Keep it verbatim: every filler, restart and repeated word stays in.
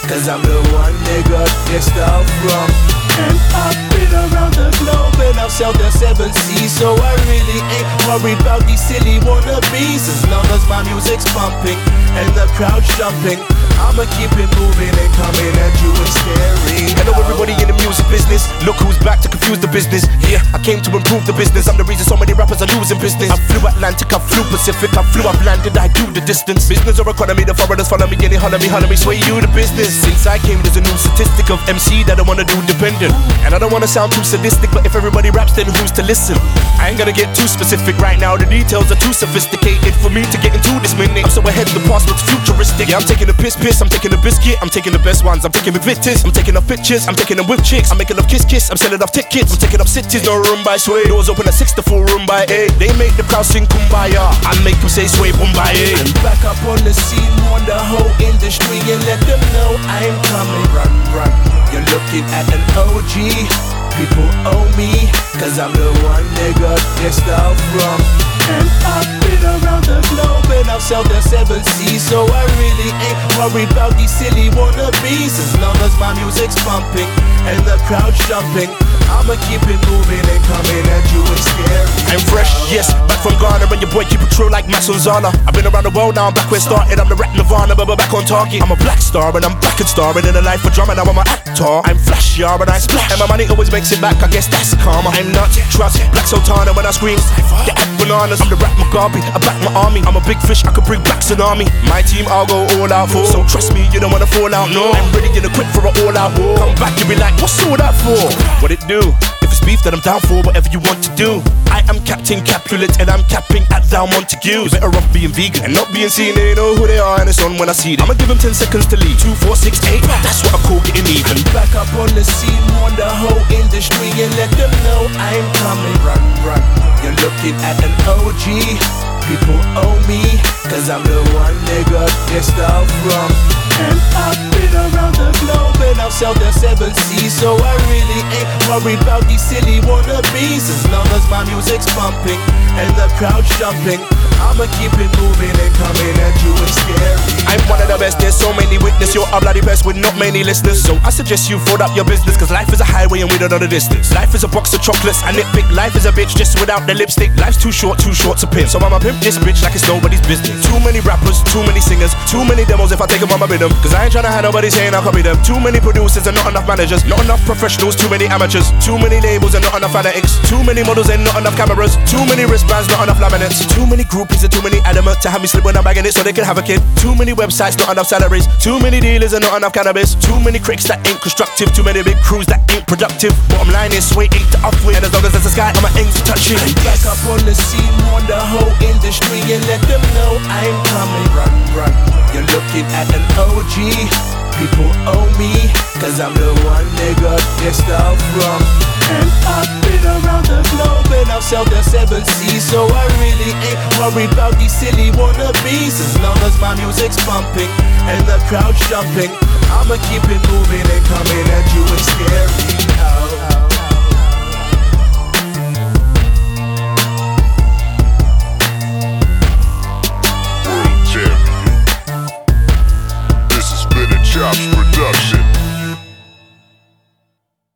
cause I'm the one they got their stuff from. And I've been around the globe and I've sailed the seven seas, so I really ain't worried about these silly wannabes. As long as my music's pumping and the crowd's jumping, I'ma keep it moving and coming at you and staring. Hello everybody in the music business, look who's back to confuse the business. Yeah, I came to improve the business, I'm the reason so many rappers are losing business. I flew Atlantic, I flew Pacific, I flew up landed, I do the distance. Business or economy, the foreigners follow me, and they holler me, holler me, sway you the business. Since I came, there's a new statistic of M C that I wanna do dependent. And I don't wanna sound too sadistic, but if everybody raps, then who's to listen? I ain't gonna get too specific right now, the details are too sophisticated for me to get into this minute. I'm so ahead, the past looks futuristic. Yeah, I'm taking a piss piss, I'm taking a biscuit, I'm taking the best ones, I'm taking big victors, I'm taking off pictures, I'm taking them with chicks, I'm making up kiss kiss, I'm selling off tickets, I'm taking up cities, no room by sway. Doors open at six to full room by eight. They make the crowd sing kumbaya, I make them say sway boombaye. And back up on the scene, on the whole industry, and let them know I'm coming. Run, run, you're looking at an O G. People owe me, cause I'm the one they got their stuff from. And I've been around the globe and I've sailed the seven seas, so I really ain't worried about these silly wannabes. As long as my music's pumping and the crowd's jumping, I'ma keep it moving and coming at you and scary. I'm fresh, yes, back from Ghana, and your boy keep it true like Masonzana. I've been around the world now, I'm back where it started. I'm the rap Nirvana, but back on target. I'm a black star and I'm back and starring in a life of drama. Now I'm an actor. I'm flash, yeah, and I splash, and my money always makes it back. I guess that's karma. I'm not trust Black Sultana when I scream. They act bananas. I'm the rap Mugabe. I back my army. I'm a big fish. I could bring back tsunami. My team, I'll go all out for. So trust me, you don't wanna fall out. No, I'm ready and equipped for an all-out war. Come back, you be like, what's all that for? What it do? If it's beef, then I'm down for whatever you want to do. I am Captain Capulet and I'm capping at thou Montague. Better off being vegan and not being seen. They know who they are and it's on when I see them. I'ma give them ten seconds to leave. Two, four, six, eight. That's what I call getting even. Back up on the scene, on the whole industry, and let them know I'm coming. Run, run, you're looking at an O G. People owe me, cause I'm the one they got their stuff from. And I've been around the globe and I've sailed the seven seas, so I really ain't worried about these silly wannabes. As long as my music's pumping and the crowd's jumping, I'ma keep it moving and coming at you and scary. I'm one of the best, there's so many witness. You're a bloody best with not many listeners, so I suggest you fold up your business, cause life is a highway and we don't know the distance. Life is a box of chocolates, I nitpick. Life is a bitch just without the lipstick. Life's too short, too short to pimp, so I'ma pimp this bitch like it's nobody's business. Too many rappers, too many singers, too many demos if I take them on my rhythm, cause I ain't tryna have nobody saying I'll copy them. Too many producers and not enough managers, not enough professionals, too many amateurs. Too many labels and not enough fanatics. Too many models and not enough cameras. Too many wristbands, not enough laminates. Too many groupies and too many adamant to have me slip when I'm bagging it so they can have a kid. Too many websites, not enough salaries. Too many dealers and not enough cannabis. Too many critics that ain't constructive. Too many big crews that ain't productive. Bottom line is sway eight to upward, and as long as there's a sky, I'ma aim to touch it. Back up on the scene, on the whole industry, and let them know I'm coming. Run, run, you're looking at an O G. People owe me, cause I'm the one they got their stuff from. And I've been around the globe and I've sailed the seven seas, so I really ain't worried about these silly wannabes. As long as my music's pumping and the crowd's jumping, I'ma keep it moving and coming at you and scared.